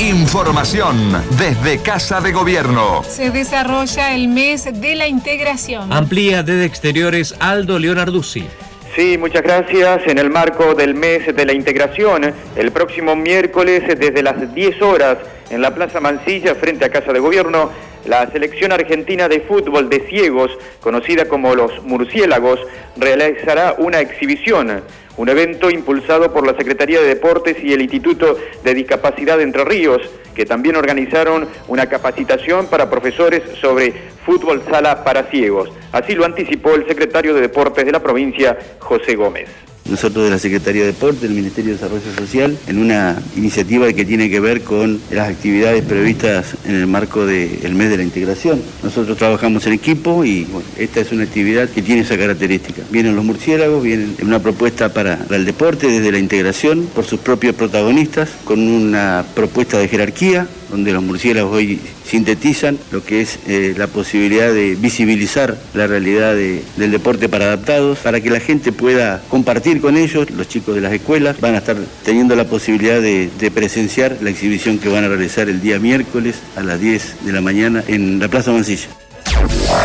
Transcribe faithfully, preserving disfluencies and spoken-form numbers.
Información desde Casa de Gobierno. Se desarrolla el mes de la integración. Amplía desde Exteriores Aldo Leonarduzzi. Sí, muchas gracias. En el marco del mes de la integración, el próximo miércoles desde las diez horas en la Plaza Mansilla, frente a Casa de Gobierno, la selección argentina de fútbol de ciegos, conocida como los Murciélagos, realizará una exhibición, un evento impulsado por la Secretaría de Deportes y el Instituto de Discapacidad de Entre Ríos, que también organizaron una capacitación para profesores sobre fútbol sala para ciegos. Así lo anticipó el secretario de Deportes de la provincia, José Gómez. Nosotros de la Secretaría de Deportes, del Ministerio de Desarrollo Social, en una iniciativa que tiene que ver con las actividades previstas en el marco del mes de la integración. Nosotros trabajamos en equipo y bueno, esta es una actividad que tiene esa característica. Vienen los murciélagos, vienen en una propuesta para, para el deporte desde la integración por sus propios protagonistas, con una propuesta de jerarquía, donde los murciélagos hoy sintetizan lo que es eh, la posibilidad de visibilizar la realidad de, del deporte para adaptados, para que la gente pueda compartir con ellos. Los chicos de las escuelas van a estar teniendo la posibilidad de, de presenciar la exhibición que van a realizar el día miércoles a las diez de la mañana en la Plaza Mansilla.